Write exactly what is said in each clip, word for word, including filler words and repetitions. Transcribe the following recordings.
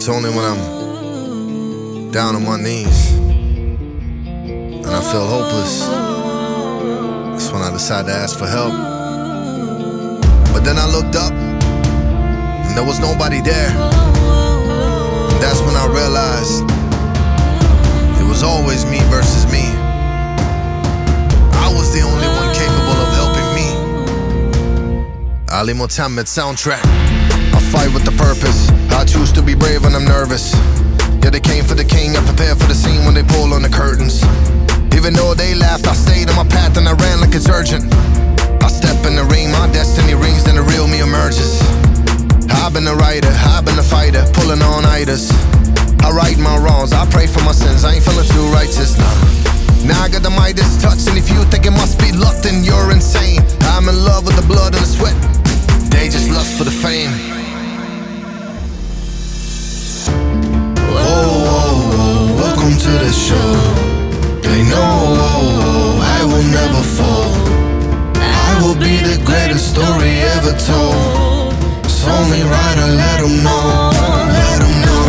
only when I'm down on my knees and I feel hopeless, that's when I decide to ask for help. But then I looked up and there was nobody there, and that's when I realized it was always me versus me. I was the only one capable of helping me. Ali Mohammed soundtrack. I fight with the purpose. I choose to be brave when I'm nervous. Yeah, they came for the king. I prepared for the scene when they pull on the curtains. Even though they laughed, I stayed on my path and I ran like it's urgent. I step in the ring, my destiny rings, then the real me emerges. I've been a writer, I've been a fighter, pulling on itis. I right my wrongs, I pray for my sins, I ain't feeling too righteous, nah. Now I got the Midas touch, and if you think it must be luck, then you're insane. I'm in love with the blood and the sweat, they just lust for the fame. Whoa, whoa, whoa, welcome to the show. They know, whoa, whoa, I will never fall. I will be the greatest story ever told. It's only right to let them know, let them know.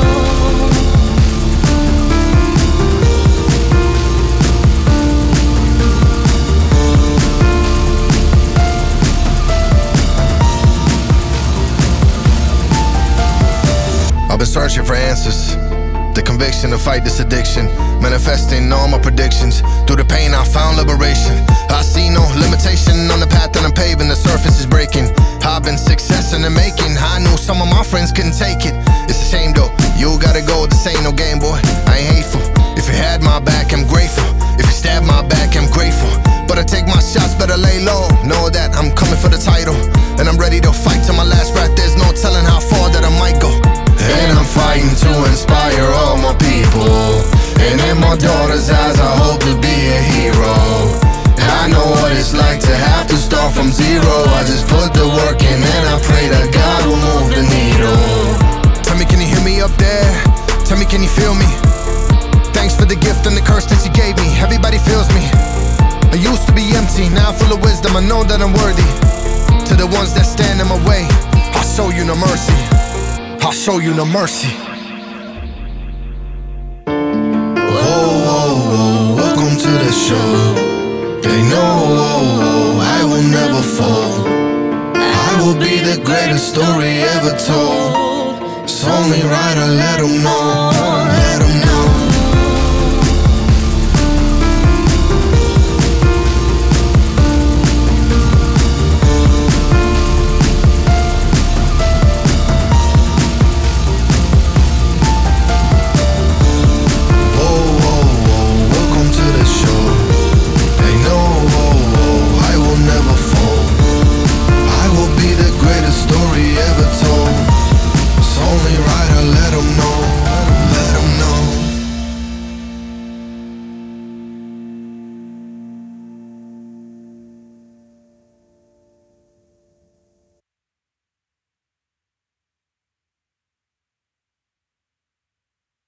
I've been searching for answers, the conviction to fight this addiction, manifesting all my predictions. Through the pain I found liberation. I see no limitation on the path that I'm paving, the surface is breaking. I've been success in the making, I knew some of my friends couldn't take it. It's a shame though, you gotta go, this ain't no game, boy, I ain't hateful. If you had my back, I'm grateful. If you stabbed my back, I'm grateful. But I take my shots, better lay low. Know that I'm coming for the title, and I'm ready to fight till my last breath. There's no telling how far that I might go. And I'm fighting to inspire all my people, and in my daughter's eyes I hope to be a hero. I know what it's like to have to start from zero. I just put the work in and I pray that God will move the needle. Tell me, can you hear me up there? Tell me, can you feel me? Thanks for the gift and the curse that you gave me. Everybody feels me. I used to be empty, now full of wisdom. I know that I'm worthy. To the ones that stand in my way, I'll show you no mercy. I'll show you no mercy. Whoa, whoa, whoa, welcome to the show. They know, whoa, whoa, I will never fall. I will be the greatest story ever told. It's only right to let them know.